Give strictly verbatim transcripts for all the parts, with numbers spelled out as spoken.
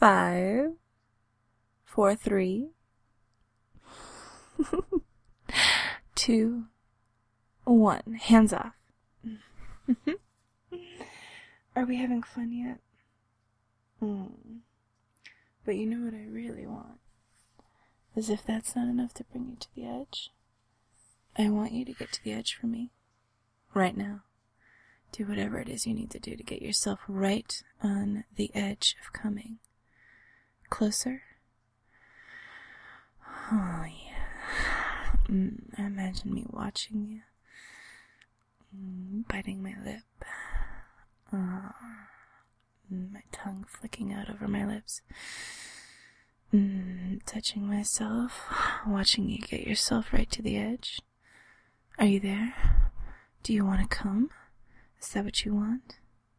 five, four, three, two, one. Hands off. Are we having fun yet? Mm. But you know what I really want? As if that's not enough to bring you to the edge, I want you to get to the edge for me. Right now. Do whatever it is you need to do to get yourself right on the edge of coming. Closer? Oh, yeah. Mm, imagine me watching you. Mm, biting my lip. Oh, my tongue flicking out over my lips. Mm, touching myself. Watching you get yourself right to the edge. Are you there? Do you want to come? Is that what you want?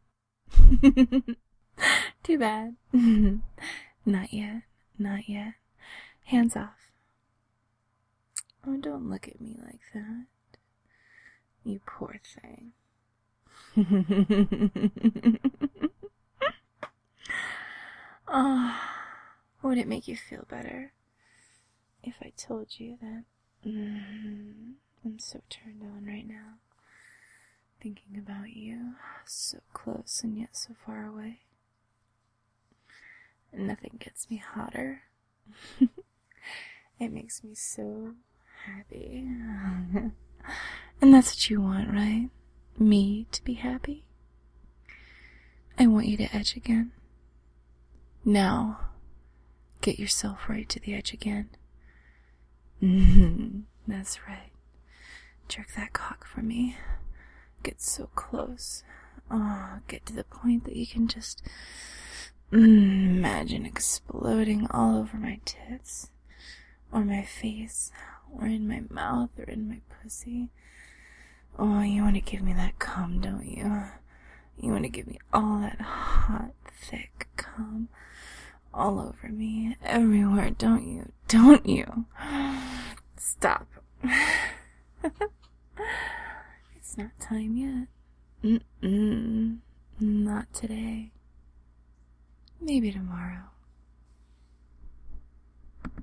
Too bad. Not yet. Not yet. Hands off. Oh, don't look at me like that. You poor thing. Oh, would it make you feel better if I told you that mm, I'm so turned on right now? Thinking about you, so close and yet so far away. Nothing gets me hotter. It makes me so happy. And that's what you want, right? Me to be happy? I want you to edge again. Now, get yourself right to the edge again. Mm-hmm. That's right. Jerk that cock for me. Get so close. Oh, get to the point that you can just mm, imagine exploding all over my tits, or my face, or in my mouth, or in my pussy. Oh, you want to give me that cum, don't you? You want to give me all that hot, thick cum all over me, everywhere, don't you? Don't you? Stop. It's not time yet. Mm-mm. Not today. Maybe tomorrow.